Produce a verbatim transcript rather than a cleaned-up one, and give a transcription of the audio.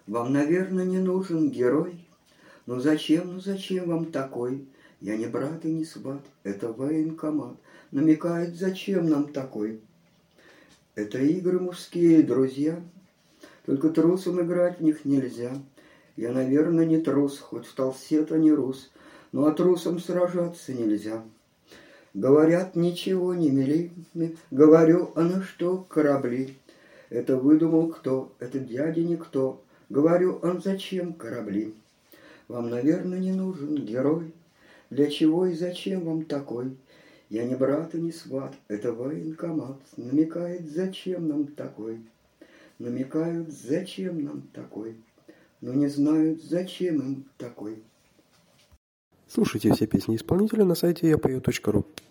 Вам, наверное, не нужен герой. Ну зачем, ну зачем вам такой? Я не брат и не сват, это военкомат. Намекает, зачем нам такой? Это игры мужские, друзья. Только трусом играть в них нельзя. Я, наверное, не трус, хоть в толсте-то не рус, но а трусом сражаться нельзя. Говорят, ничего не мели, говорю, а на что корабли? Это выдумал кто? Это дядя никто. Говорю, а зачем корабли? Вам, наверное, не нужен герой. Для чего и зачем вам такой? Я не брат и не сват, это военкомат. Намекает, зачем нам такой? Намекают, зачем нам такой? Но не знают, зачем им такой. Слушайте все песни исполнителя на сайте я пою точка ру.